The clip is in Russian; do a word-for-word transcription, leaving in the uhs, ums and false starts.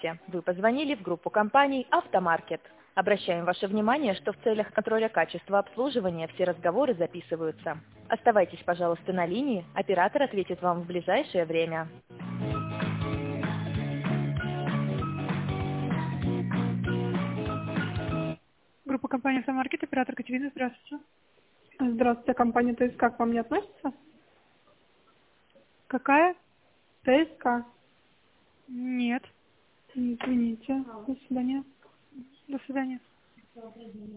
Вы позвонили в группу компаний «Автомаркет». Обращаем ваше внимание, что в целях контроля качества обслуживания все разговоры записываются. Оставайтесь, пожалуйста, на линии, оператор ответит вам в ближайшее время. Группа компании «Автомаркет», оператор Катерина, здравствуйте. Здравствуйте, компания ТСК к вам не относится? Какая? ТСК. Нет. Извините. До свидания. До свидания.